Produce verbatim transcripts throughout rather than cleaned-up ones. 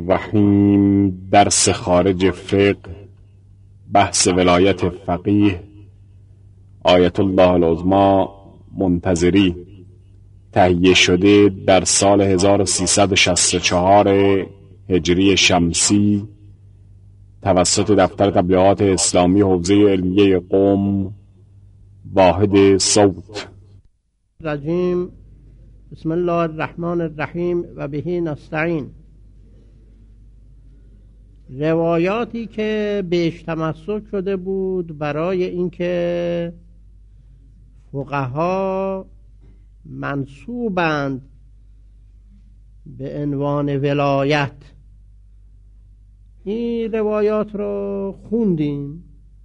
الرحیم. درس خارج فقه، بحث ولایت فقیه، آیت الله العظمی منتظری، تهیه شده در سال هزار و سیصد و شصت و چهار هجری شمسی توسط دفتر تبلیغات اسلامی حوزه علمیه قم، واحد صوت. رجیم. بسم الله الرحمن الرحیم و بهی نستعین. روایاتی که بهش تمسک شده بود برای اینکه فقها منسوبند به عنوان ولایت، این روایات رو خوندیم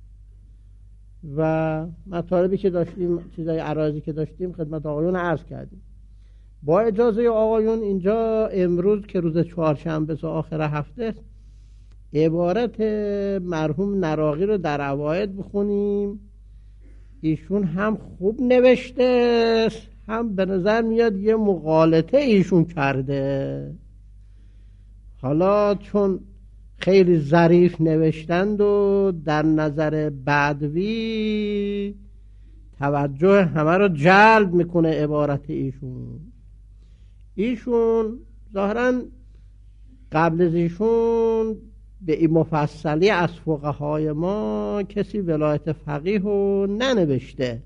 و مطالبی که داشتیم، چیزای عراضی که داشتیم خدمت آقایون عرض کردیم. با اجازه آقایون اینجا امروز که روز چهارشنبه است آخر هفته است، عبارت مرحوم نراقی رو در عواید بخونیم. ایشون هم خوب نوشته، هم به نظر میاد یه مغالطه ایشون کرده. حالا چون خیلی ظریف نوشتند و در نظر بدوی توجه همه رو جلب میکنه عبارت ایشون. ایشون ظاهراً قبل از ایشون به این مفصلی از فقهای ما کسی ولایت فقیه رو ننوشته.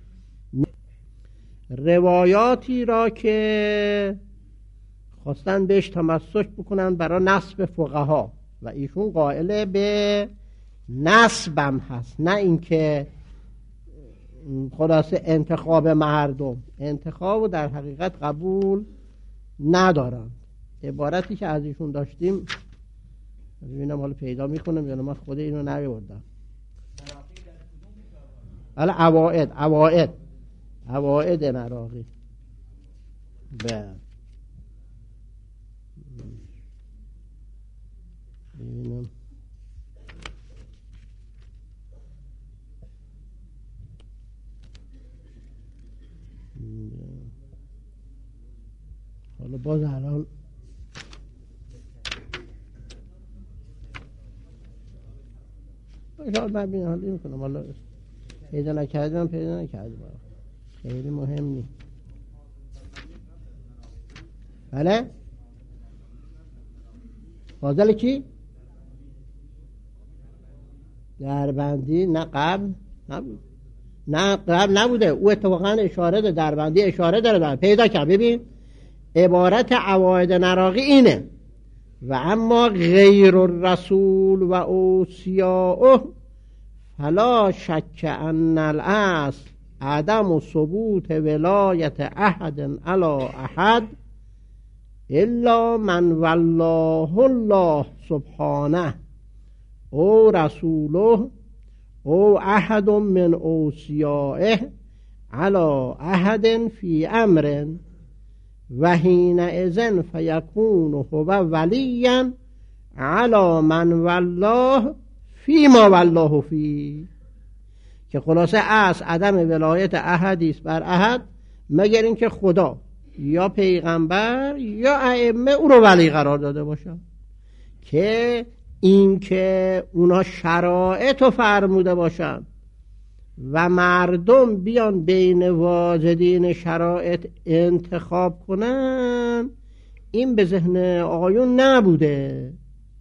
روایاتی را که خواستن بهش تمسک بکنن برای نسب فقها و ایشون قائل به نسبم هست، نه اینکه خلاصه انتخاب مردم، انتخاب در حقیقت قبول ندارن. عبارتی که از ایشون داشتیم ببینم حالا پیدا میکنم یا من خود اینو نمیوردم. حالا عواید عواید عواید نراقی. بله ببینم حالا باز الان شاید من بین حالی میکنم. حالا پیدا نکردم پیدا نکردم خیلی مهم نیست. بله فاضل کی؟ دربندی نه قبل نبود، نه قبل نبوده. او اتفاقا اشاره ده، دربندی اشاره داره داره. پیدا کرد. ببین عبارت عواید نراقی اینه: و اما غیر الرسول و اوصیاءه فلا شک ان الاصل عدم ثبوت ولایت احد علی احد الا من والله الله سبحانه او رسوله او احد من اوصیائه علی احد فی امر و حینئذ فیکون هو ولیا علی من والله فی ما والله فی. که خلاصه از عدم ولایت احدی است بر احد مگر اینکه خدا یا پیغمبر یا ائمه او رو ولی قرار داده باشن. که این که اونا شرایط رو فرموده باشن و مردم بیان بین واجدین شرایط انتخاب کنن، این به ذهن آقایون نبوده.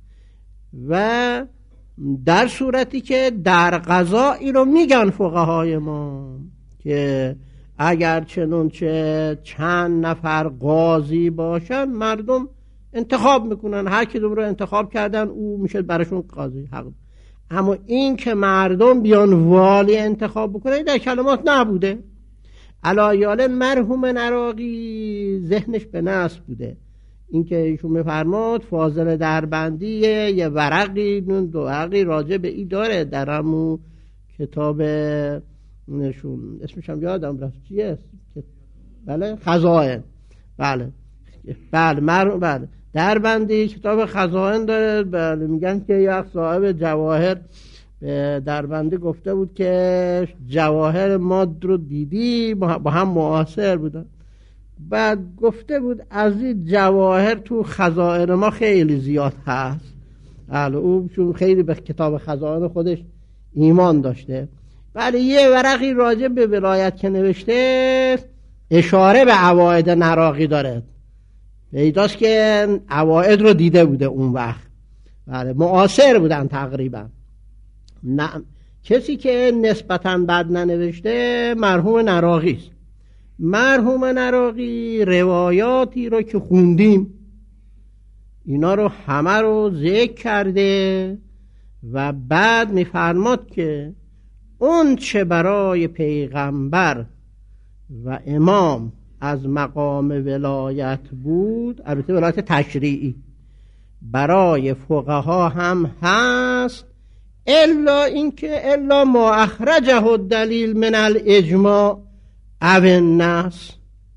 و در صورتی که در قضا این رو میگن فقهای ما که اگر چنانچه چند نفر قاضی باشن مردم انتخاب میکنن، هر کدوم رو انتخاب کردن او میشه براشون قاضی حق. اما این که مردم بیان والی انتخاب بکنه در کلمات نبوده. علایال مرحوم نراقی ذهنش به نسب بوده. این که ایشون میفرماد فاضل دربندی یه ورقی دو ورقی راجع به ای داره در همون کتاب نشون، اسمش هم یادم رفت چیه. بله خزائن. بله بله مرحوم بله دربندی کتاب خزائن داره. بله میگن که یک صاحب جواهر دربندی گفته بود که جواهر ماد رو دیدی با هم معاصر بودن. بعد گفته بود از این جواهر تو خزائن ما خیلی زیاد هست. بله او چون خیلی به کتاب خزائن خودش ایمان داشته. بله یه ورقی راجع به ولایت که نوشته اشاره به عواید نراقی داره، پیداست که عواید رو دیده بوده اون وقت. بله معاصر بودن تقریبا. نه کسی که نسبتاً بد ننوشته مرحوم نراقی است. مرحوم نراقی روایاتی رو که خوندیم اینا رو همه رو ذکر کرده و بعد میفرماد که اون چه برای پیغمبر و امام از مقام ولایت بود، البته ولایت تشریعی، برای فقها هم هست، الا اینکه الا ما اخرجه الدلیل من الاجماع او النص،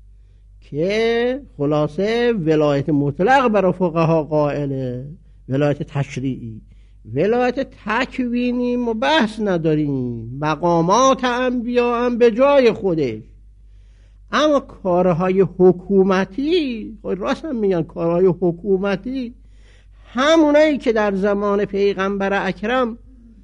که خلاصه ولایت مطلق برای فقها قائله، ولایت تشریعی. ولایت تکوینی ما بحث نداریم، مقامات انبیا هم به جای خودش، اما کارهای حکومتی، راست هم میگن کارهای حکومتی همونایی که در زمان پیغمبر اکرم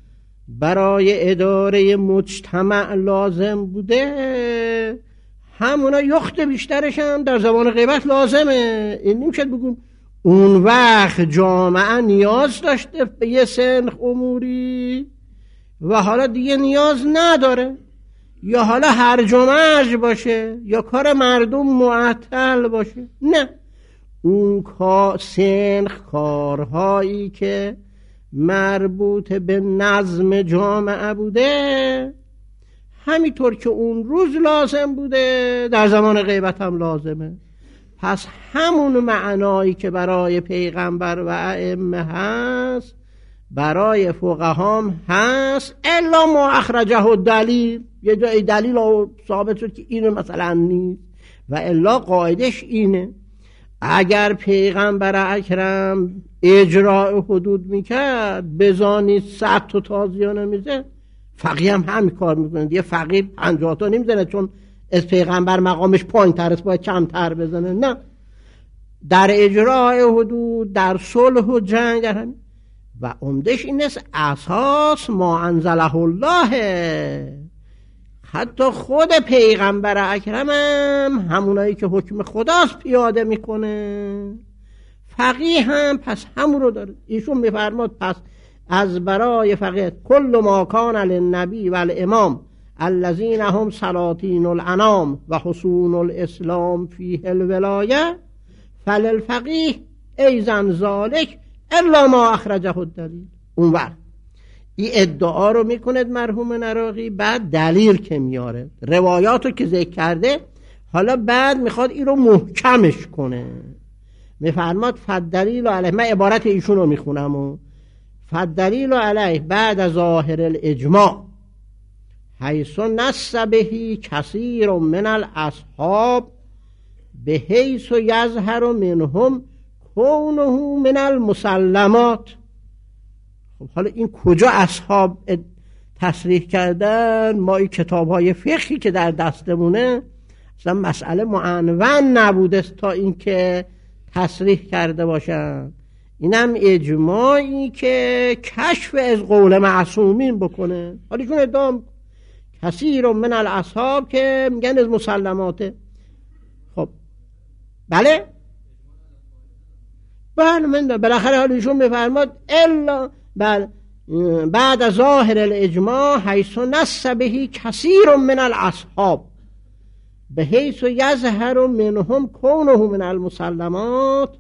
برای اداره مجتمع لازم بوده، همونا یخت بیشترش هم در زمان غیبت لازمه. این نمیشه بگم اون وقت جامعه نیاز داشته به یه سنخ اموری و حالا دیگه نیاز نداره، یا حالا هرج و مرج باشه، یا کار مردم معطل باشه. نه، اون کار سنخ کارهایی که مربوط به نظم جامعه بوده، همینطور که اون روز لازم بوده در زمان غیبت هم لازمه. پس همون معنایی که برای پیغمبر و ائمه هست برای فقهام هست، الا ما اخرجه الدلیل، یه جای دلیل ثابت شد که اینو مثلا نیست، و الا قاعدش اینه اگر پیغمبر اکرم اجراء حدود میکرد بزانی صد تا تازیانه میزه، فقیه هم همین کار میکنه دیگه. فقیه پنجاه تا نمیزنه چون از پیغمبر مقامش پایین تر است باید کمتر بزنه. نه، در اجراء حدود، در صلح و جنگ، در همین. و عمدش این است اساس ما انزله الله. حتی خود پیغمبر اکرم هم همونایی که حکم خداست پیاده میکنه، فقیه هم پس همون رو داره. ایشون میفرماد پس از برای فقیه کل ما کان للنبی و الامام الذین هم سلاطین الانام و حصون الاسلام فیه الولایه فللفقیه ایزن ذالک الا ما اخرجه الدلیل. اون وقت این ادعا رو میکند مرحوم نراقی، بعد دلیل که میاره روایاتو که ذکر کرده، حالا بعد میخواد این رو محکمش کنه. میفرماد فالدلیل علیه، من عبارت ایشون رو میخونم و فالدلیل علیه بعد از ظاهر الاجماع حیث نص بهی کثیر من الاصحاب به حیث یظهر منهم کونه من المسلمات. خب حالا این کجا اصحاب تصریح کردن؟ ما این کتاب های فقهی که در دستمونه اصلا مسئله معنون نبوده تا این که تصریح کرده باشن. اینم اجماعی که کشف از قول معصومین بکنه. حالا چون ادام کثیر من الاصحاب که میگن از مسلماته. خب بله بله من بالاخره حالا ایشون بفرماد الا بله بعد از ظاهر الاجماع حیث نص بهی کثیر من الاصحاب به حیث یظهر منهم کونه من المسلمات.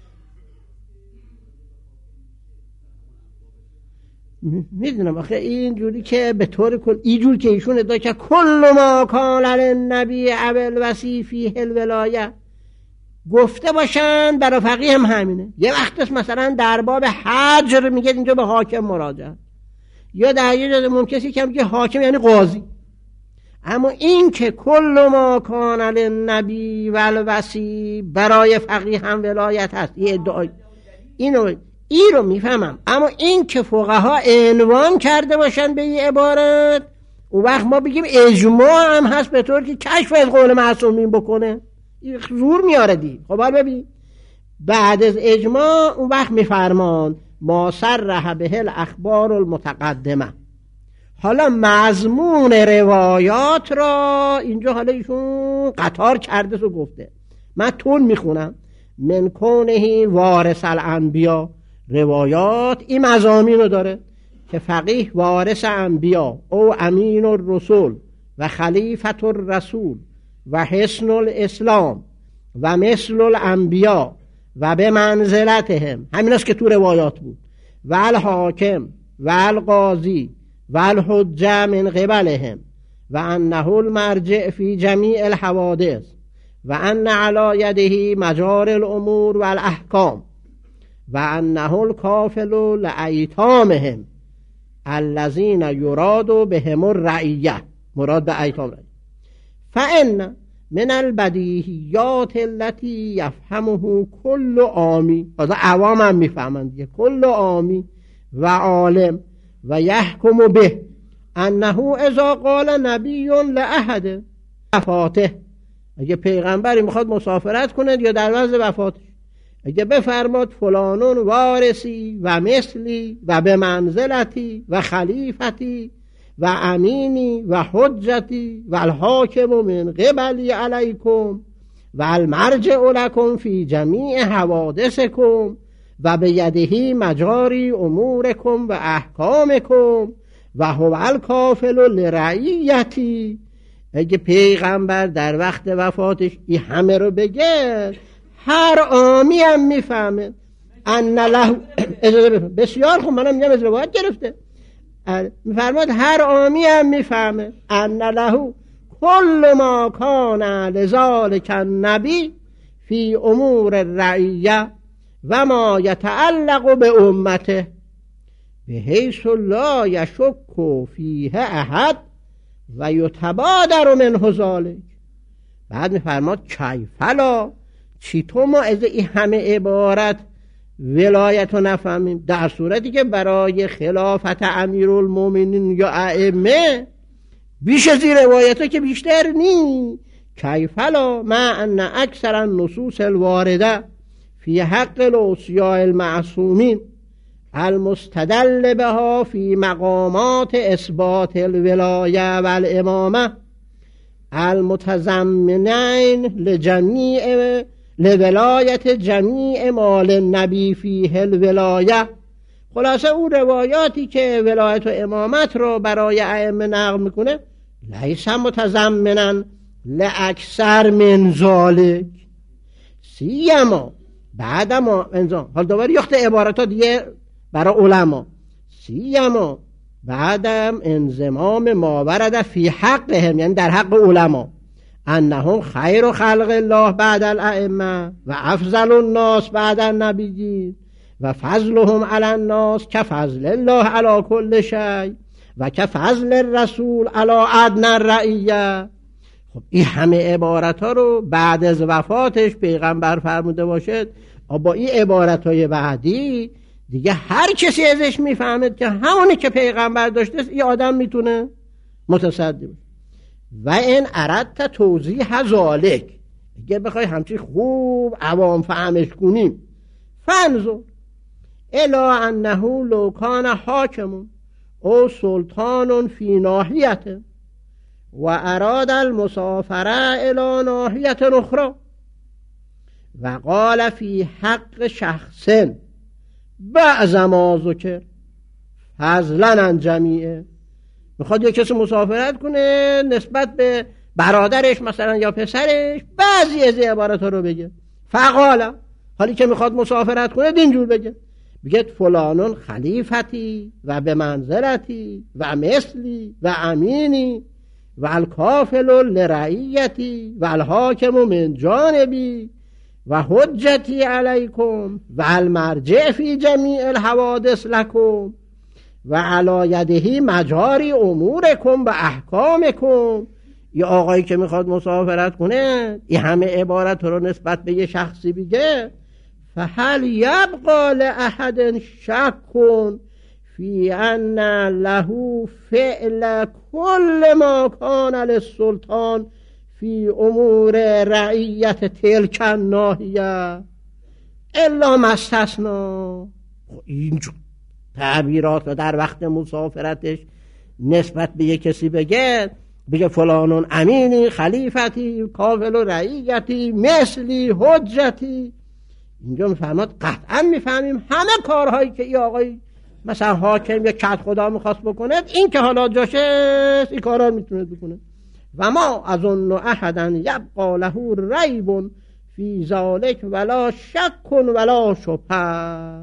میدونم آخه اینجوری که به طور کل اینجور که ایشون ادعا که کل ما کان للنبی اول وصی فیه الولایه گفته باشن برای فقیه هم همینه. یه وقت مثلا در باب حجر میگه اینجا به حاکم مراجعه، یا در یه جای ممکنه که میگه حاکم یعنی قاضی. اما این که کل ما کان للنبی والوصی برای فقیه هم ولایت هست، یه ادعای اینو این رو میفهمم. اما این که فقها عنوان کرده باشن به این عبارت، اون وقت ما بگیم اجماع هم هست به طور که کشف از قول معصومین بکنه. زور میاره دی. خب حال ببین بعد از اجماع اون وقت میفرمان ما صرح به الاخبار المتقدمه. حالا مضمون روایات را اینجا حالا ایشون قطار کرده و گفته، من تون میخونم. من کونه وارث الانبیا، روایات این مضامین رو داره که فقیه وارث انبیا او امین الرسول و خلیفت الرسول و حسن الاسلام و مثل الانبیا و به منزلتهم، همین است که تو روایات بود، و الحاکم و القاضی و الحجه من قبلهم و انه المرجع فی جمیع الحوادث و ان علی یده مجار الامور و الاحکام و انه الکافل لایتامهم الذین یراد بهم الرعیه، مراد به ایتام رعیه. فان من البدیهیات التي یفهمه کل عامی، از عوام هم میفهمند دیگه، کل عامی و عالم و یحکم به انه اذا قال نبی لاحد وفاته، اگه پیغمبری میخواد مسافرت کنه یا در وقت وفاتش، اگه بفرماد فلانون وارثی و مثلی و به منزلتی و خلیفتی و امینی و حجتی و الحاکم من قبلی علیکم و المرجع لکم فی جمیع حوادثکم و به یدهی مجاری امورکم و احکامکم و هو الکافل لرعیتی، اگه پیغمبر در وقت وفاتش این همه رو بگه، هر عامی هم میفهمه ان له بسیار خوب، منم میگم از روایت گرفته، میفرماد هر عامی هم میفهمه ان له کل ما کان لذالک النبی فی امور الرعیه و ما یتعلق به امته بحیث لا یشک فیه احد و یتبادر منه ذلک. بعد میفرماد کیفلا، چی تو ما از این همه عبارت ولایت رو نفهمیم، در صورتی که برای خلافت امیرالمومنین یا ائمه بیش از این روایت ها که بیشتر نی. کیفلا ما ان اکثر النصوص الوارده فی حق الاوصیاء المعصومین المستدل بها فی مقامات اثبات الولایه و الامامه المتضمنین لجمیع لولایت جمیع مال النبی فیه الولایه. خلاصه اون روایاتی که ولایت و امامت رو برای ائمه نقل میکنه لیس متضمنا لاکثر من ذلک سیما بعد ما انزام. حال دوباره یخت عبارت ها دیگه برای علما، سیما بعدم انضمام ما ورد فی حقهم، یعنی در حق علما، انهم خیر خلق الله بعد الائمه و افضل الناس بعد النبیین و فضلهم علی الناس کفضل الله علی کل شیء و کفضل الرسول علی ادنی الرعیه. خب این همه عبارت ها رو بعد از وفاتش پیغمبر فرموده باشد، با این عبارت های بعدی دیگه هر کسی ازش میفهمد که همونی که پیغمبر داشته این آدم میتونه متصدی باشه. و این اردت توضیح ذالک، اگه بخوای همچی خوب عوام فهمش کنیم، فانظر الا انه لو کان حاکم او سلطان فی ناحیته و اراد المسافره الی ناحیه اخرى و قال فی حق شخص بعض ما ذکر فضلا عن جمیعه، میخواد یک کسی مسافرت کنه نسبت به برادرش مثلا یا پسرش بعضی از عبارت ها رو بگه، فقالا حالی که میخواد مسافرت کنه دینجور بگه، بگه فلانون خلیفتی و به منزلتی و مثلی و امینی و الکافل لرعیتی و الحاکم من جانبی و حجتی علیکم و المرجع فی جمیع الحوادث لکم و علی یده مجاری امورکم و احکامکم. یه آقایی که میخواد مسافرت کنه این همه عبارت رو نسبت به یه شخصی بگه، فهل یبقى لأحد شک فی ان له فعل کل ما کان للسلطان فی امور رعیت تلک الناحیه الا ما استثنا. اینجور تعبیرات رو در وقت مسافرتش نسبت به یک کسی بگه، بگه فلانون امینی خلیفتی کافل و رعیتی مثلی حجتی، اینجا میفهمد قطعا میفهمیم همه کارهایی که ای آقای مثلا حاکم یا کت خدا میخواست بکنه، این که حالا جاشه این کارها میتونه بکنه. و ما از اون احدا یبقى له ریب فی ذلک ولا شک ولا شبهه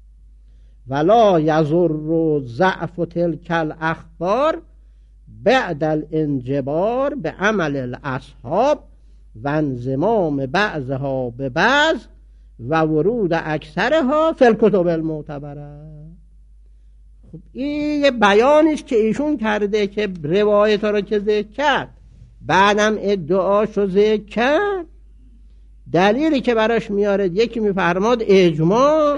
ولا یضر ضعف تلک الاخبار بعد الانجبار به عمل الاصحاب و انضمام بعضها به بعض و ورود اکثرها فی الکتب المعتبره. خب این یه بیانی است که ایشون کرده که روایت ها رو که ذکر کرد، بعدم ادعاشو ذکر کرد، دلیلی که براش میاره یکی میفرماد اجماع،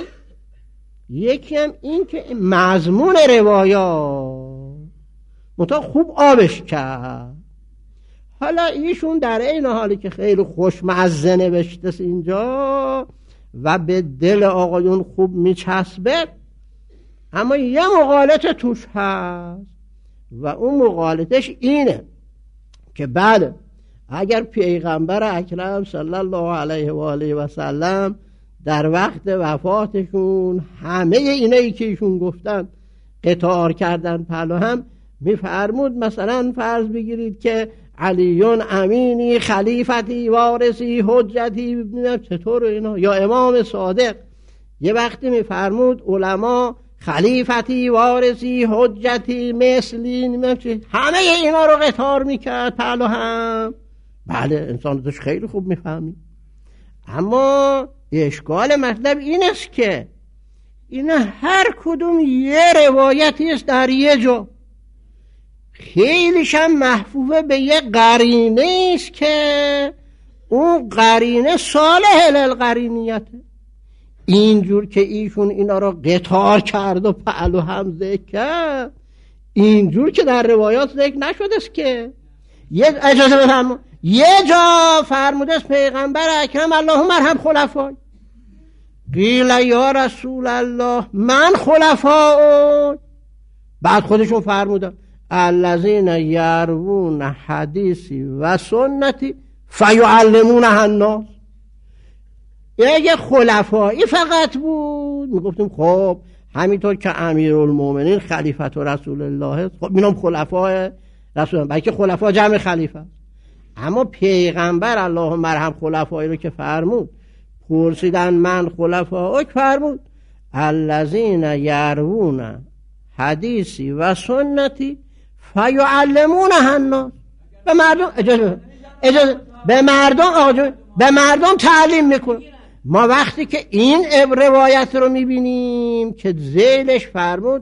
یکی هم این که مضمون روایات متا خوب آبش کرد. حالا ایشون در این حالی که خیلی خوشمزه نوشته اینجا و به دل آقایون خوب میچسبه، اما یه مغالطه توش هست و اون مغالطش اینه که بله اگر پیغمبر اکرم صلی الله علیه و آله و سلم در وقت وفاتشون همه اینایی که ایشون گفتن قطار کردن پلو هم، میفرمود مثلا فرض بگیرید که علیون امینی خلیفتی وارثی حجتی چطور اینا، یا امام صادق یه وقتی میفرمود علما خلیفتی وارثی حجتی مثلی، همه اینا رو قطار میکرد پلو هم. بله انسان توش خیلی خوب میفهمی، اما اشکال مطلب این است که اینا هر کدوم یه روایتی است در یه جا، خیلیش هم محفوظه به یه قرینه است که اون قرینه صالح للقرینیته. اینجور که ایشون اینا رو قطار کرد و پعلو هم ذکر کرد، اینجور که در روایات ذکر نشده است که یه اجازه بفرمایید یه جا فرموده است پیغمبر اکرم اللهم ارحم خلفای، قیل یا رسول الله من خلفاء، بعد خودشون فرمودن الذین یروون حدیثی و سنتی فیعلمونها الناس. اگه خلفایی فقط بود میگفتیم خب همینطور که امیرالمومنین خلیفت و رسول الله، خب اینم خلفای رسول الله، بلکه خلفا جمع خلیفه است. اما پیغمبر اللهم ارحم خلفایی رو که فرمود، پرسیدن من خلفاء، فرمود الذین یروون حدیثی و سنتی فیعلمونها الناس. به مردم اجازه اجازه به مردم آجا به مردم تعلیم میکنه. ما وقتی که این روایت رو میبینیم که ذیلش فرمود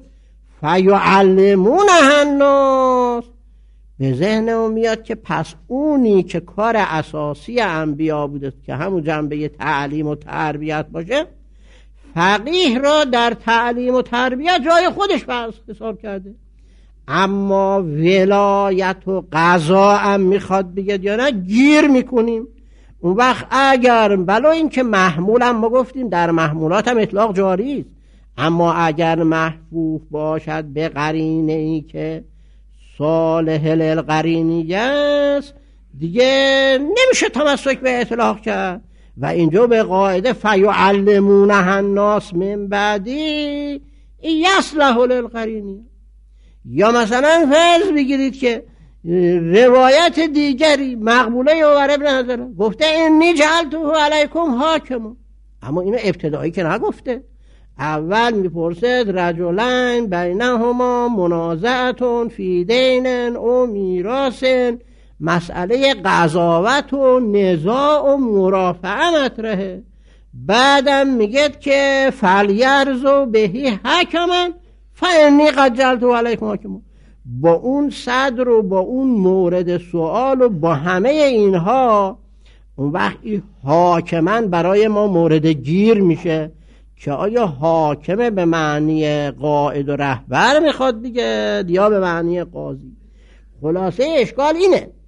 فیعلمونها الناس، به ذهنم میاد که پس اونی که کار اساسی انبیا بوده که همون جنبه تعلیم و تربیت باشه، فقیه را در تعلیم و تربیت جای خودش فرض حساب کرده. اما ولایت و قضا هم میخواد بگید یا نه گیر میکنیم. اون وقت اگر بلا این که محمول هم ما گفتیم در محمولات هم اطلاق جاری است، اما اگر محفوظ باشد به قرینه ای که صالح للقرینیه است، دیگه نمیشه تمسک به اطلاق کرد. و اینجا به قاعده فیعلمونها الناس من بعدی یصلح للقرینیه. یا مثلا فرض بگیرید که روایت دیگری مقبوله عمر ابن حنظله گفته انی جعلته علیکم حاکما، اما اینو ابتدایی که نگفته، اول میپرسد رجلین بینهما منازعتون فی دین او میراث، مسئله قضاوت و نزاع و مرافعه مطرحه. بعدم میگه که فلیرزو بهی حکما فانی قد جعلته علیکم حاکما. با اون صدر و با اون مورد سوال و با همه اینها، اون وقتی حاکمن برای ما مورد گیر میشه که آیا حاکمه به معنی قائد و رهبر میخواد بگه یا به معنی قاضی. خلاصه اشکال اینه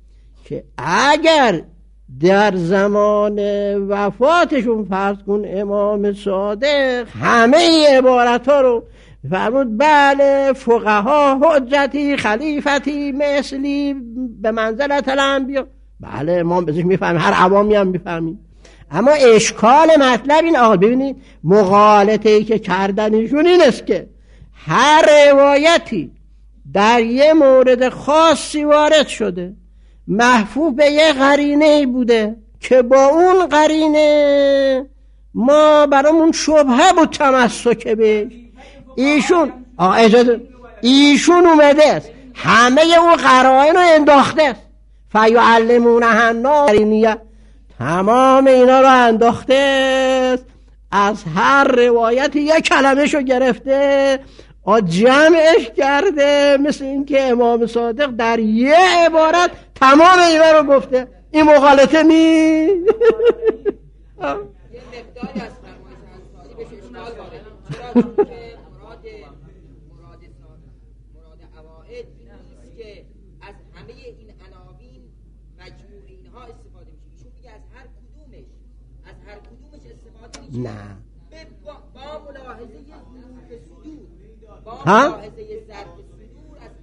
که اگر در زمان وفاتشون فرض کن امام صادق همه این عبارت ها رو فرمود بله فقها حجتی خلیفتی مثلی به منزلت الانبیا، بله امام بزرگ میفهمیم، هر عوامی هم میفهمیم. اما اشکال مطلب این آقا ببینید مغالطه‌ای که کردن ایشون این است که هر روایتی در یه مورد خاصی وارد شده محفوظ به یه قرینه بوده که با اون قرینه ما برامون شبهه بود تمسک بهش. ایشون اجازه ایشون اومده است همه اون قرائن رو انداخته است، فیعلمونها الناس قرینیه، تمام اینا رو انداخته است، از هر روایتی یک کلمه شو گرفته جمعش کرده، مثل این که امام صادق در یه عبارت تمام اینا رو گفته. این مغالطه نی؟ یه مقداری از فرمایش انصاری بهش اشکال وارده، چرا که مراد مراد مراد عوائد این نیست که از همه این عناوین مجموع اینها استفاده میشه، ایشون میگه از هر کدومش از هر کدومش استفاده میشه. نه با, با ملاحظه ظروف صدور، با ها؟ ملاحظه ظرف صدور از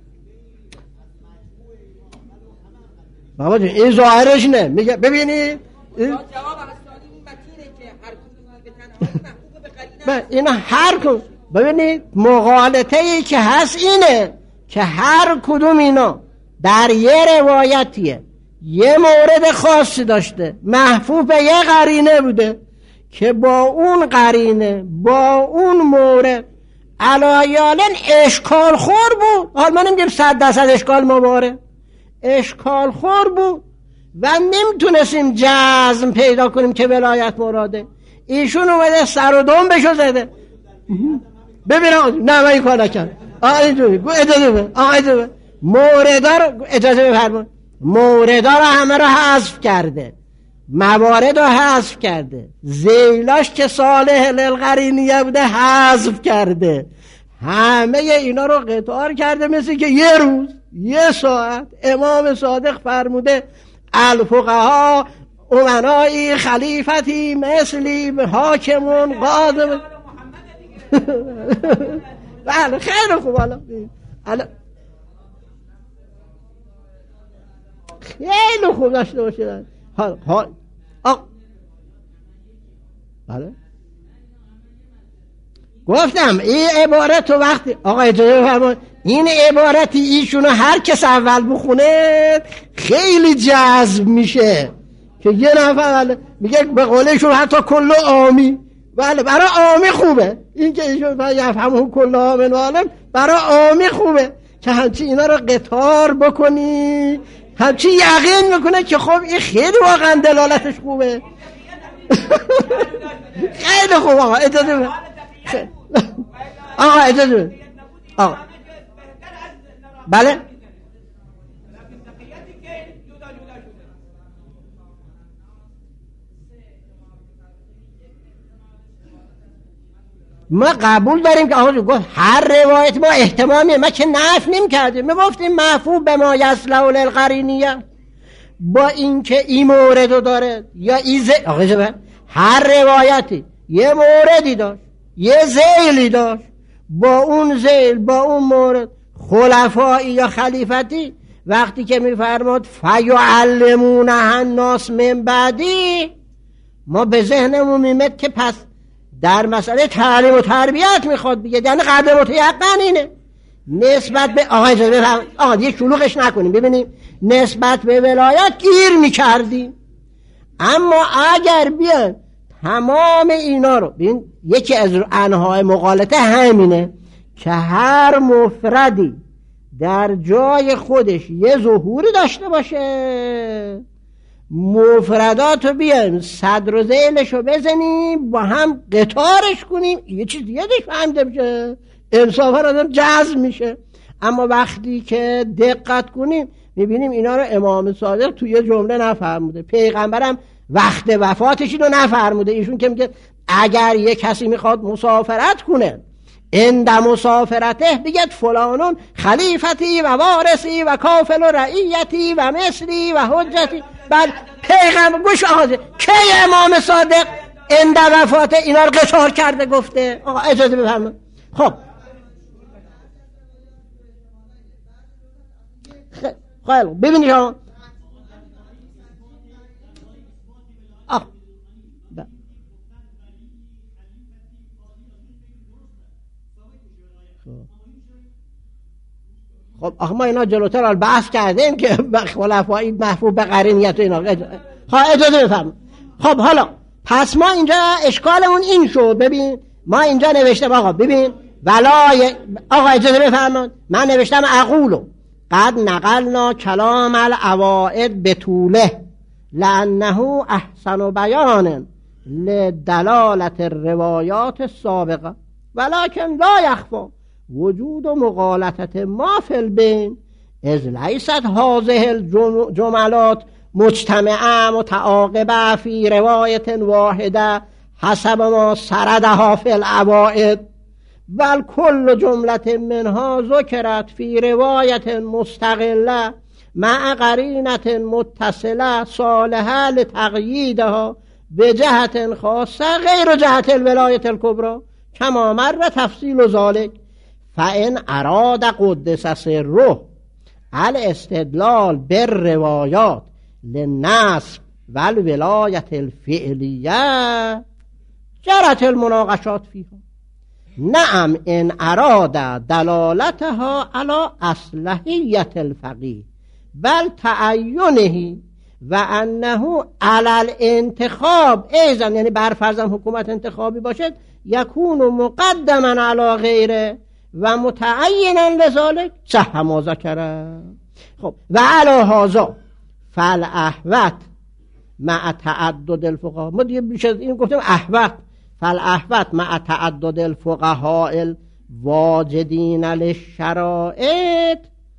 بابا جون این ظاهرش نه، میگه ببینید جواب انصاری این متینه که هر کدومی به تنهایی محبوب به قرینه. اینا هر کدوم ببینید مغالطه ای که هست اینه که هر کدوم اینا در یه روایتیه یه مورد خاصی داشته محفوظ به یه قرینه بوده که با اون قرینه با اون مورد علایالن اشکال خور بود. حال من نمیگم صد درصد اشکال مباره، اشکال خور بود و نمیتونستیم جزم پیدا کنیم که ولایت مراده. ایشون اومده سر و دم بشو زده. ببینم نه من این کار نکرد. آقا اینجوری اجازه بده، آقا اجازه بده، موردا رو اجازه بفرمایید، موردا رو همه رو حذف کرده، موارد رو حذف کرده، ذیلاش که صالح للقرینیه بوده حذف کرده، همه اینا رو قطار کرده، مثل که یه روز یه ساعت امام صادق فرموده الفقها امنایی خلیفتی مثلی حاکمون قاضی. بله خیلی خوب. حالا خیلی خوب داشته باشید. حال حال آق... بله گفتم این عبارت رو وقتی آقا اجازه بفرمایید این عبارتی ایشونو هر کس اول بخونه خیلی جذب میشه که یه نفر میگه به قولشون حتی کل آمی. بله برای آمی خوبه این که ایشون یفهمون کل آمن و عالم، برای آمی خوبه که همچی اینا رو قطار بکنی، همچی یقین میکنه که خب این خیلی واقعا دلالتش خوبه. خیلی خوب. آقا اجازه بده، آقا اجازه بده، آقا بله ما قبول داریم که آقا گفت هر روایت ما احتمامی، ما که نفی نمی کردیم، ما گفتیم محفوظ به ما یصلح للقرینیه، با اینکه این مورد رو داره یا ایزه. آقا جبه هر روایتی یه موردی داشت یه ذیلی داشت، با اون ذیل با اون مورد خلفایی یا خلیفتی وقتی که میفرماد فیعلمونها الناس من بعدی، ما به ذهنمون میمد که پس در مسئله تعلیم و تربیت میخواد بگه، یعنی قدر متیقن اینه نسبت به آقا اجازه بفرمایید آقا دیگه شلوغش نکنیم. ببینیم نسبت به ولایت گیر میکردیم، اما اگر بیان تمام اینا رو ببین، یکی از انواع مغالطه همینه که هر مفردی در جای خودش یه ظهوری داشته باشه، مفردات رو بیایم صدر و ذیلش رو بزنیم با هم قطارش کنیم، یه چیز دیگه فهمده بشه، انصافا آدم جذب میشه. اما وقتی که دقت کنیم میبینیم اینا رو امام صادق توی جمله نفرموده، پیغمبرم وقت وفاتش اینو نفرموده. ایشون که میگه اگر یه کسی میخواد مسافرت کنه عند مسافرته بگید فلانون خلیفتی و وارثی و کافل و رعیتی و مثلی و حجتی. بعد پیغمبر گوش آقا که امام صادق عند وفات اینا رو قصار کرده گفته؟ آقا اجازه بفرمایید. خب خیلی ببینید شما آه خب آخه ما اینا جلوتر حال بحث کردیم که خلفایی محفوظ به قرینیت و اینا. ها اجازه بفرمایید. خب حالا پس ما اینجا اشکالمون این شد. ببین ما اینجا نوشتم آقا ببین ولای آقا اجازه بفرمایید من نوشتم اقولو قد نقلنا کلام العوائد بطوله لانه احسن بیان لدلالت الروایات السابقه ولكن لا يخفى وجود مغالطت ما فی البین اذ لیست هذه الجملات مجتمعه متعاقبه فی روایت واحده حسب ما سردها فی العوائد بل کل جمله منها ذکرت فی روایت مستقله مع قرینه متصله صالحه لتقییدها به جهت خاصه غیر جهت الولایت الکبرى کما مر تفصیل ذلك. فإن اراد قدس سره الاستدلال بالروایات للنصب والولایت الفعلیه جرت المناقشات فيها. نعم ان اراد دلالتها على اصلحیت الفقیه بل تعینه و انه على الانتخاب ایضا یعنی برفرضم حکومت انتخابی باشد یکون مقدما على غیره و متعینا لذلك صح ما ذکره. خب و علی هذا فالاحوط مع تعدد الفقهاء ما دیگه بیش از این گفتیم احوط فالاحوط مع تعدد الفقهاء الواجدین للشرائط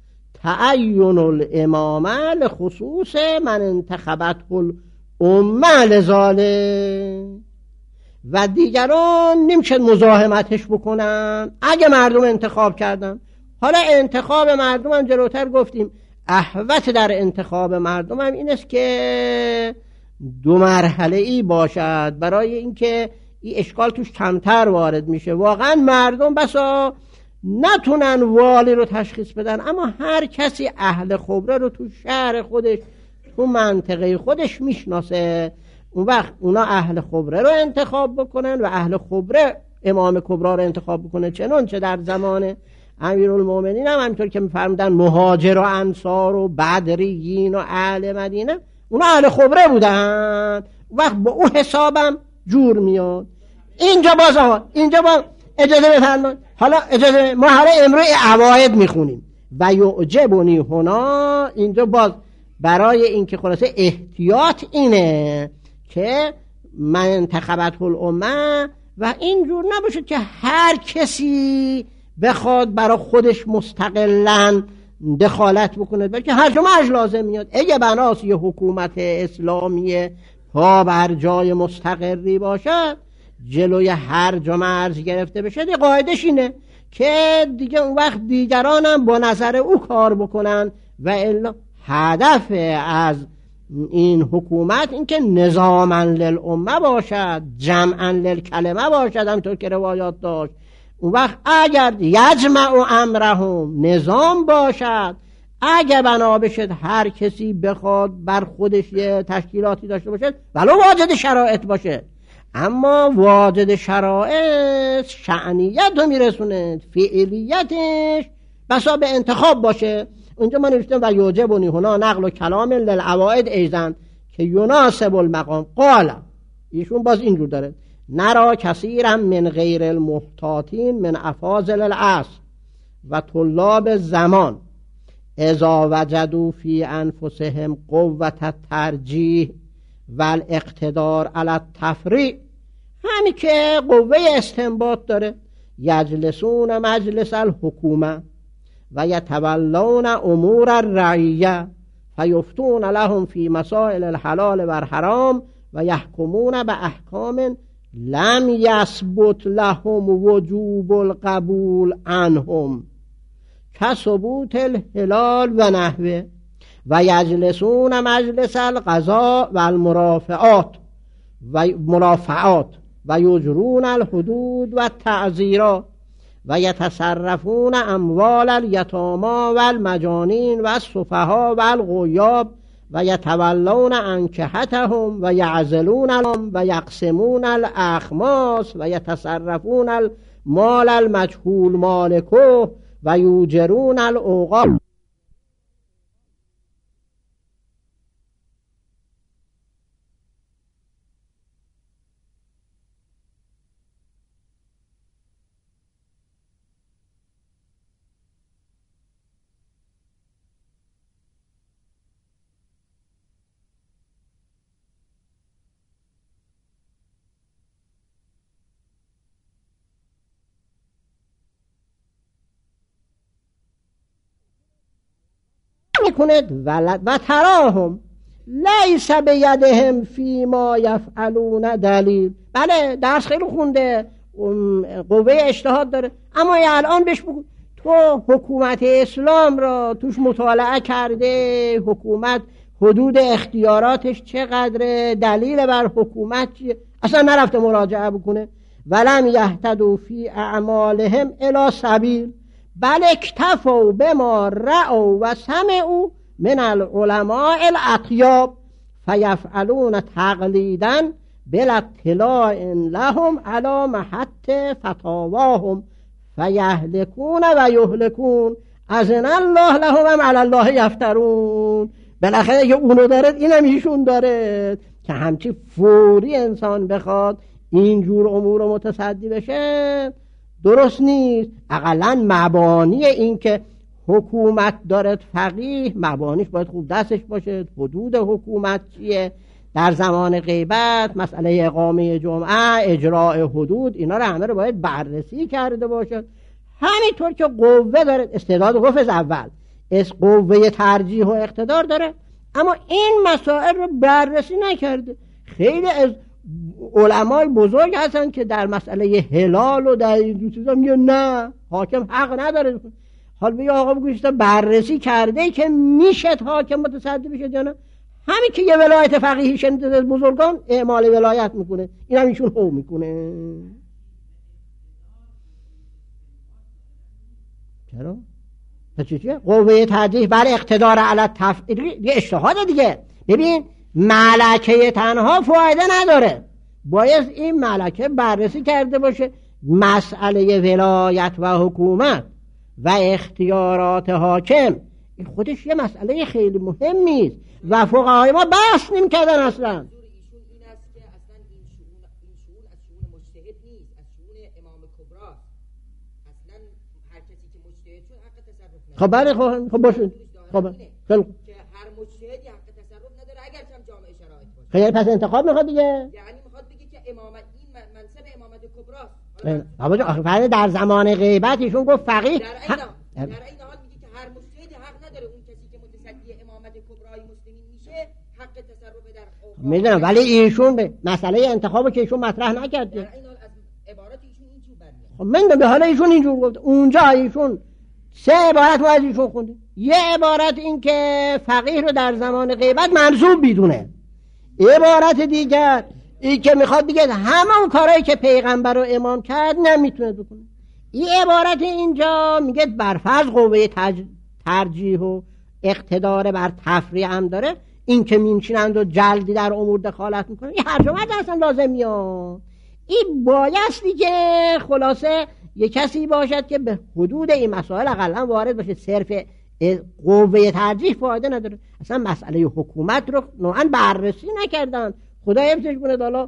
تعین الامامه لخصوص من انتخبته الامه لذلك. و دیگران نمیشه مزاحمتش بکنن اگه مردم انتخاب کردن. حالا انتخاب مردم هم جلوتر گفتیم احوط در انتخاب مردم هم این است که دو مرحله ای باشد برای اینکه این اشکال توش کمتر وارد میشه. واقعا مردم بسا نتونن والی رو تشخیص بدن اما هر کسی اهل خبره رو تو شهر خودش تو منطقه خودش میشناسه. اون وقت اونا اهل خبره رو انتخاب بکنن و اهل خبره امام کبرا رو انتخاب بکنه. چنانچه در زمان امیرالمومنین هم همینطور که میفرمودن مهاجر و انصار و بدریین و اهل مدینه اونا اهل خبره بودن. وقت با او حسابم جور میاد. اینجا باز آقا اینجا باز اجازه بفرمایید. حالا اجازه ما حالا امروز عواید میخونیم و یعجبنی هنا. اینجا باز برای اینکه خلاصه احتیاط اینه که من انتخبت الامه و اینجور نباشه که هر کسی بخواد برای خودش مستقلاً دخالت بکنه بلکه هر جمعش لازم میاد. اگه بناس یه حکومت اسلامی پا بر جای مستقری باشد جلوی هر مرز گرفته بشه دی قاعدش اینه که دیگه اون وقت دیگرانم با نظر او کار بکنن و الا هدف از این حکومت این که نظاما للامه باشد جمعا للکلمه باشد همطور که روایات داشت. اون وقت اگر یجمع امرهم نظام باشد اگر بنا بشد هر کسی بخواد بر خودش یه تشکیلاتی داشته باشد ولو واجد شرایط باشه اما واجد شرایط شأنیت رو میرسونه فعلیتش بسا به انتخاب باشه. اونجا من نوشتم و یوجبنی هنا نقل و کلام للعوائد ایزن که یناسب المقام. قال ایشون باز اینجور داره نرا کثیرا من غیر المحتاطین من افاضل العصر و طلاب زمان اذا وجدوا فی انفسهم قوة الترجیح و الاقتدار علی التفریع همین که قوه استنباط داره یجلسون مجلس الحکومه و یتولون امور الرعیه فیفتون لهم فی مسائل الحلال و الحرام و یحکمون به احکام لم یثبت لهم وجوب القبول عنهم کثبوت الهلال و نحوه و یجلسون مجلس القضاء و المرافعات و مرافعات و یجرون الحدود و التعزیرات و یتصرفون اموال الیتاما و المجانین و السفها و الغیاب و یتولون انکحتهم و یعزلون الام و یقسمون الاخماس و یتصرفون المال المجهول مالکه و یوجرون الاوقاف. میکند ولد و تراهم لیس بیدهم فی ما یفعلون دلیل. بله درس خیلی خونده، قوه اجتهاد داره، اما الان بهش بگو تو حکومت اسلام را توش مطالعه کرده، حکومت حدود اختیاراتش چقدره، دلیل بر حکومت چیه؟ اصلا نرفته مراجعه بکنه. ولم یهتدوا فی اعمالهم الی سبیل بل اکتفوا بما رأوا و سمعوا من العلماء الاطیاب فیفعلون تقلیدا بلا اطلاع لهم علی محط فتاواهم فیهلکون و یهلکون اذن الله لهم علی الله یفترون. بالاخره که اونو دارد اینم ایشون داره که همچی فوری انسان بخواد اینجور امور رو متصدی بشه درست نیست. اقلا مبانی این که حکومت دارد فقیه، مبانیش باید خوب دستش باشه. حدود حکومت چیه در زمان غیبت، مسئله اقامه جمعه، اجراء حدود، اینا رو همه رو باید بررسی کرده باشد. همینطور که قوه داره، استعداد گفت اول از قوه ترجیح و اقتدار داره، اما این مسائل رو بررسی نکرده. خیلی از علمای بزرگ هستن که در مسئله هلال و در این چیزا میگن نه، حاکم حق نداره. حال بگه آقا بگوشتا بررسی کرده که میشه حاکم متصدی بشه یا نه؟ همین که یه ولایت فقیهی شنیده از بزرگان اعمال ولایت میکنه، این هم ایشون هو میکنه. چرا؟ پس چیه؟ قوه ترجیح بر اقتدار علی تفعیل یه اجتهاد دیگه. ببین ملکه تنها فایده نداره، باید این ملکه بررسی کرده باشه مسئله ولایت و حکومت و اختیارات حاکم. این خودش یه مسئله خیلی مهمی است و فقهای ما بحث نمی‌کردن اصلا. ایشون این است که اصلا این شؤون این شؤون از شؤون مجتهد نیست، از شؤون امام کبرا. اصلا هر کسی که مجتهد شد حق تصرف نداره. خب بله خب خب باشه. خب خیلی که هر مجتهدی حق تصرف نداره اگر هم جامعه شرایط باشه. خیلی پس انتخاب میخواد دیگه. یعنی میخواد بگه که امامت این منصب امامت کبرا. بابا جان آخه در زمان غیبت ایشون گفت فقیه در این در این حال میگه که هر مجتهدی حق نداره اون کسی که متصدی امامت کبرای مسلمین میشه حق تصرف در اوقات. میدونم ولی ایشون به مسئله انتخابو که ایشون مطرح نکرد. در این حال از عبارات ایشون اینجور برمیاد. خب من به حال ایشون اینجور گفت. اونجا ایشون سه عبارت ما از ایشون خوندیم. یه عبارت این که فقیه رو در زمان غیبت منصوب بیدونه، عبارت دیگر این که میخواد بگه همون کارهایی که پیغمبر و امام کرد نمیتونه بکنه. این عبارت اینجا میگه برفرض قوه تج... ترجیح و اقتدار بر تفریع هم داره، این که مینشینند و جلدی در امور دخالت میکنه این هر جمعت اصلا لازم میاد. این بایستی که خلاصه یه کسی باشد که به حدود این مسائل اقلا وارد باشه. صرف قوه ترجیح فایده نداره. اصلا مسئله حکومت رو نوعا بررسی نکردن. خدا حفظش کنه. حالا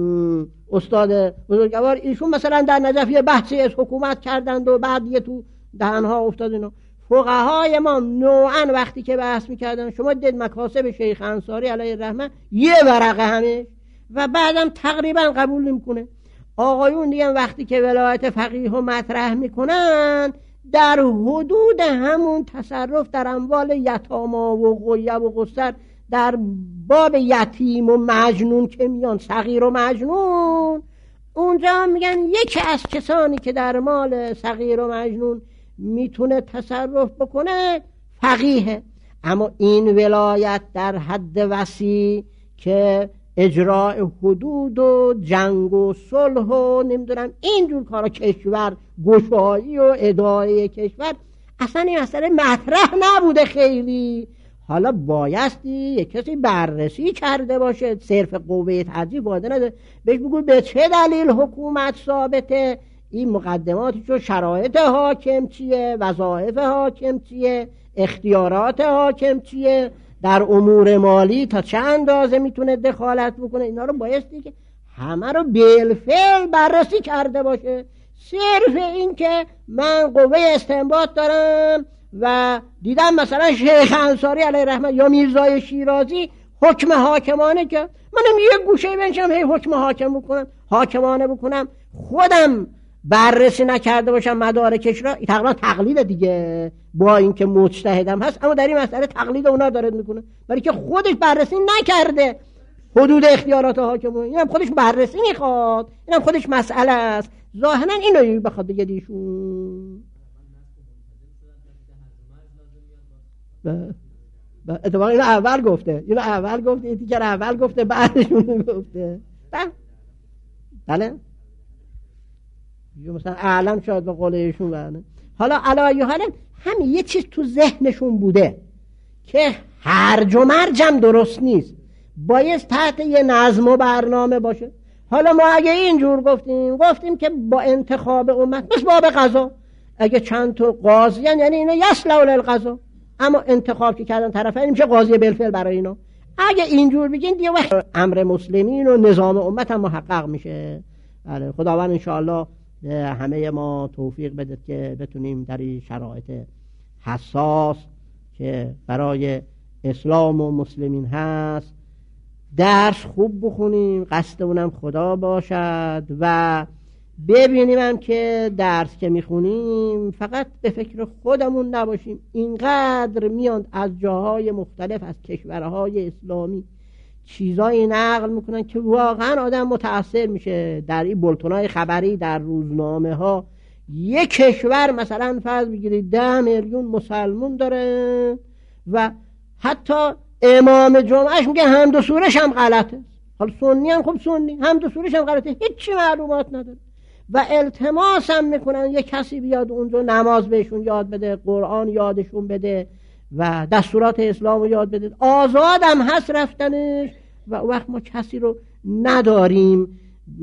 استاد بزرگوار ایشون مثلا در نجف یه بحثی از حکومت کردند و بعد یه تو دهنها افتاد اینا. فقهای ما نوعا وقتی که بحث میکردن شما دید مکاسب شیخ انصاری علیه الرحمه یه ورقه همه و بعدم تقریبا قبول نمیکنه. آقایون دیگه وقتی که ولایت فقیه رو مطرح میکنن در حدود همون تصرف در اموال یتاما و غیب و قصر، در باب یتیم و مجنون که میان، صغیر و مجنون، اونجا میگن یکی از کسانی که در مال صغیر و مجنون میتونه تصرف بکنه فقیه. اما این ولایت در حد وسیع که اجراء حدود و جنگ و صلح و نمیدونم اینجور کارا، کشور گشایی و اداره کشور، اصلا این مسئله مطرح نبوده خیلی. حالا بایستی یک کسی بررسی کرده باشه، صرف قوه ترجیح واده نده، بهش بگو به چه دلیل حکومت ثابته، این مقدماتش و شرایط حاکم چیه، وظایف حاکم چیه، اختیارات حاکم چیه، در امور مالی تا چه اندازه میتونه دخالت بکنه. اینا رو بایستی که همه رو بالفعل بررسی کرده باشه. صرف این که من قوه استنباط دارم و دیدم مثلا شیخ انصاری علیه رحمت یا میرزای شیرازی حکم حاکمانه که منم یه گوشه بنشم هی حکم حاکم بکنم حاکمانه بکنم، خودم بررسی نکرده باشم مدارکش را، تقریبا تقلید دیگه، با اینکه مجتهدم هست اما در این مسئله تقلید اونا داره میکنه، برای که خودش بررسی نکرده حدود اختیارات حاکمانه. اینم خودش بررسی میخواد، اینم خودش مسئله است. ظاهرا اینو بخواد بگه دیشون اتفاقا اینو اول گفته، اینو اول گفته، این دیگر اول گفته بعدشون گفته. بله مثلا اعلم شاید به قول ایشون بله. حالا علی حال همین یه چیز تو ذهنشون بوده که هرج و مرجم درست نیست، باید تحت یه نظم و برنامه باشه. حالا ما اگه اینجور گفتیم گفتیم که با انتخاب امت مثل باب قضا، اگه چند تا قاضی یعنی اینا یسلو للقضا، اما انتخاب که کردن طرفین میشه قاضی بالفعل برای اینا. اگه اینجور بگین دیگه وقت امر مسلمین و نظام امت هم محقق میشه. بله خداوند انشاءالله همه ما توفیق بده که بتونیم در این شرایط حساس که برای اسلام و مسلمین هست درس خوب بخونیم، قصد اونم خدا باشد و ببینیم هم که درس که میخونیم فقط به فکر خودمون نباشیم. اینقدر میاند از جاهای مختلف از کشورهای اسلامی چیزایی نقل میکنن که واقعا آدم متأثر میشه. در این بولتونای خبری در روزنامه ها یک کشور مثلا فرض بگیرید ده میلیون مسلمون داره و حتی امام جمعهش میگه حمد و سورش هم غلطه. حالا سنی هم خب سنی، حمد و سورش هم غلطه، هیچی معلومات نداره و التماس هم میکنن یک کسی بیاد اونجا نماز بهشون یاد بده، قرآن یادشون بده و دستورات اسلام رو یاد بده. آزاد هم هست رفتنش و وقت ما کسی رو نداریم.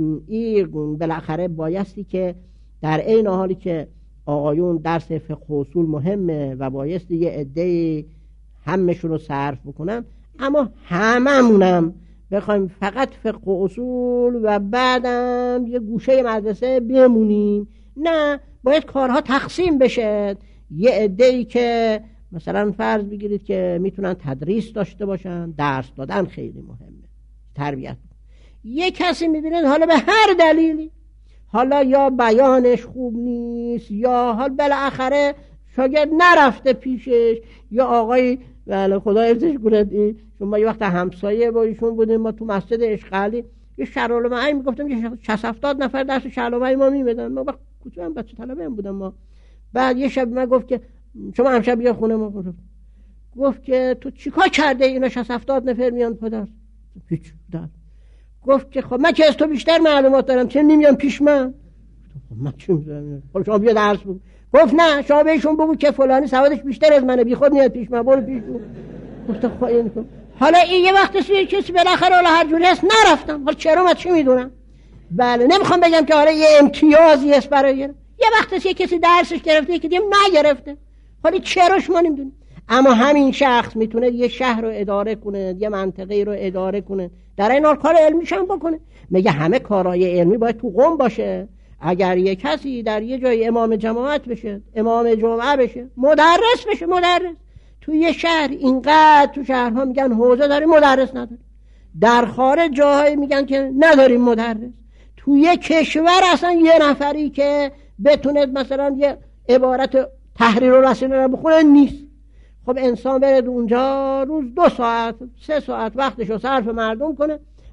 این بالاخره بایستی که در این حالی که آقایون درس فقه و اصول مهمه و بایستی یه عده همشون رو صرف بکنم، اما هممونم بخوایم فقط فقه و اصول و بعدم یه گوشه مدرسه بمونیم. نه، باید کارها تقسیم بشه. یه عده‌ای که مثلا فرض بگیرید که میتونن تدریس داشته باشن، درس دادن خیلی مهمه، تربیت. یه کسی میبینید حالا به هر دلیلی، حالا یا بیانش خوب نیست یا حال بالاخره شاگرد نرفته پیشش، یا آقای بله خدا حفظش کنه، شما یه وقت همسایه با ایشون بودیم، ما تو مسجد اشغالی یه شرالمعی میگفتم که شصت هفتاد نفر درس شرالمعی ما میمدن، ما وقت کوچولو بچه طلبه هم بودم ما. بعد یه شب من گفت که شما امشب بیا خونه ما. گفت که تو چیکار کرده اینا شصت هفتاد نفر میان پدر؟ هیچ دار. گفت که خب من که از تو بیشتر معلومات دارم، چه نمیان پیش من؟ من چی می‌دونم؟ خب شما بیا درس بگو. گفت نه، شما بهشون بگو که فلانی سوادش بیشتر از منه، بی خود میاد پیش من، برو پیش من. گفت خب این کن. حالا این یه وقت سی کسی بالاخره حالا هر جوری هست نرفتم. حالا چرا من چی میدونم؟ بله نمیخوام بگم که حالا یه امتیازی است برای یه وقت یه کسی درسش گرفته یکی دیگه نگرفته، حالا چراش ما نمیدونیم. اما همین شخص میتونه یه شهر رو اداره کنه، یه منطقه رو اداره کنه، در این حال کار علمیش هم بکنه. میگه همه کارهای علمی باید تو قم باشه. اگر یه کسی در یه جای امام جماعت بشه، امام جمعه بشه، مدرس بشه، مدرس تو یه شهر، اینقدر تو شهرها میگن حوزه داریم مدرس نداریم، در خارج جاهای میگن که نداریم مدرس. تو یه کشور اصلا یه نفری که بتونه مثلا یه عبارت تحریر و رسانه رو بخونه نیست. خب انسان بره اونجا روز دو ساعت سه ساعت وقتشو صرف مردم کنه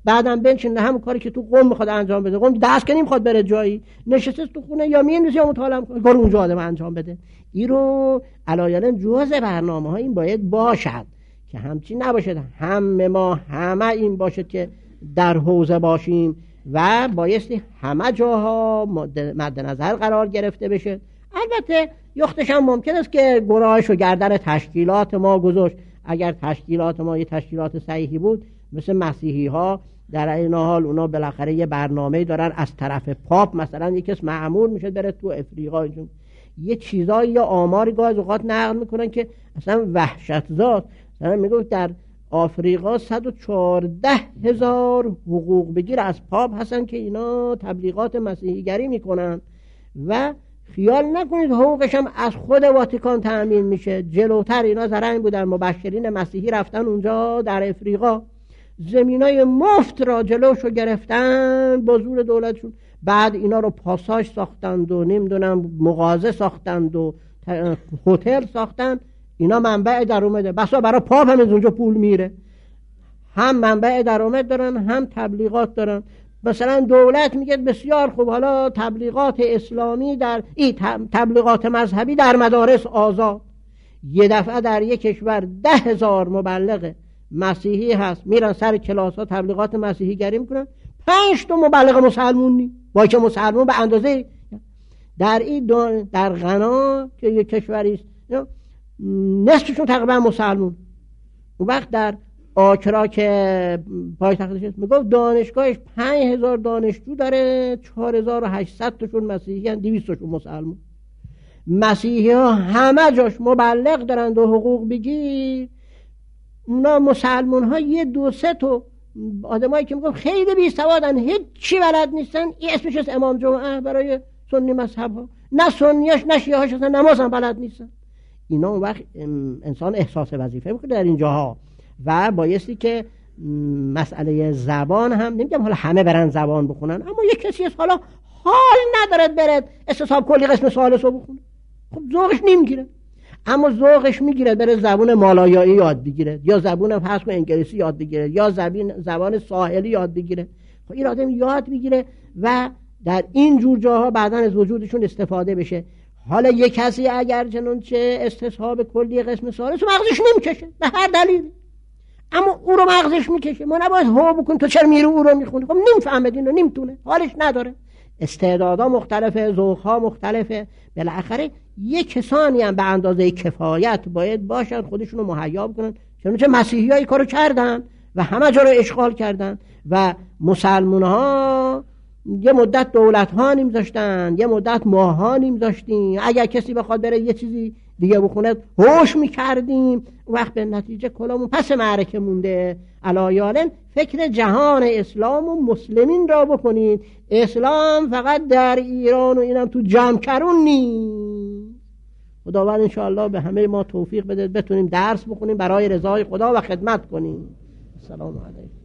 بعدم بنشین همون کاری که تو قم میخواد انجام بده، قم دست که نمیخواد بره جایی، نشسته تو خونه یا می‌نویسه یا مطالعه می‌کنه، کار اونجا آدم انجام بده. این رو علایالن جزء برنامه‌ها این باید باشد که همچین نباشد همه ما همه این باشد که در حوزه باشیم و بایستی همه جاها مد نظر قرار گرفته بشه. البته یختش هم ممکن است که گناهش رو گردن تشکیلات ما گذاشت. اگر تشکیلات ما یه تشکیلات صحیحی بود، مثل مسیحی ها در این حال اونا بالاخره یه برنامه دارن از طرف پاپ، مثلا یکی کس مأمور میشه بره تو افریقا، یه چیزایی یا آماری گاز اوقات نقل میکنن که اصلا وحشت زاد. مثلا میگه در آفریقا صد و چهارده هزار حقوق بگیر از پاپ هستن که اینا تبلیغات مسیحیگری میکنن و خیال نکنید حقوقش هم از خود واتیکان تأمین میشه. جلوتر اینا زرنگ بودن، مبشرین مسیحی رفتن اونجا در افریقا، زمینای مفت را جلوشو گرفتن با زور دولتشون، بعد اینا رو پاساژ ساختند و نمیدونم مغازه ساختند و هتل ساختند. اینا منبع درآمده، بسا برای پاپ هم از اونجا پول میره، هم منبع درآمد دارن هم تبلیغات دارن. مثلا دولت میگه بسیار خوب، حالا تبلیغات اسلامی در این تبلیغات مذهبی در مدارس آزاد. یه دفعه در یک کشور ده هزار مبلغ مسیحی هست، میرن سر کلاس ها تبلیغات مسیحی گری میکنن، پنج تا مبلغ مسلمون نی، با که مسلمون به اندازه در این در غنا که یک کشوری است نصفشون تقریبا مسلمون. اون وقت در آکرا که پایتختش است میگفت دانشگاهش پنج هزار دانشجو داره، چهار هزار و هشتصد تاشون مسیحی هستند، دویست تاشون مسلمون. مسیحی ها همه جاش مبلغ دارند و حقوق بگیر. اونا مسلمون ها یه دو سه تا آدمایی که میگم خیلی بی سوادن، هیچ چی بلد نیستن، این اسمش است امام جمعه برای سنی مذهب ها، نه سنیاش نه شیعه هاش اصلا نماز هم بلد نیستن. اینا اون وقت انسان احساس وظیفه میکنه در این جاها و بایستی که مسئله زبان هم نمیگم حالا همه برن زبان بخونن، اما یک کسی از حالا حال ندارد برد استصحاب کلی قسم ثالث رو بخونه، خب ذوقش نمیگیره. اما ذوقش میگیره بره زبان مالایایی یاد بگیره، یا زبان فرض کن انگلیسی یاد بگیره، یا زبان زبان ساحلی یاد بگیره. خب این آدم یاد بگیره و در این جور جاها بعداً از وجودشون استفاده بشه. حالا یک کسی اگر چنانچه استصحاب کلی قسم ثالث مغزش نمیکشه به هر دلیلی، اما او رو مغزش میکشه، ما نباید ها بکن تو چرا میرو او رو میخونی، خب نمیفهمه اینو، نمیتونه، حالش نداره، استعدادها مختلفه، ذوقها مختلفه. بالاخره یک کسانی هم به اندازه کفایت باید باشن خودشون رو مهیا بکنن. چنانچه مسیحی ها این کارو کردن و همه جا رو اشغال کردن و مسلمان ها یه مدت دولت ها نمیذاشتن، یه مدت ماه ها نمیذاشتیم، اگر کسی بخواد بره یه چیزی دیگه بخونه هوش میکردیم. وقت به نتیجه کلامون پس معرکه مونده. علایالن فکر جهان اسلام و مسلمین را بکنید، اسلام فقط در ایران و اینم تو جمکرون نیست. خداوند انشاءالله به همه ما توفیق بده بتونیم درس بخونیم برای رضای خدا و خدمت کنیم. السلام علیکم.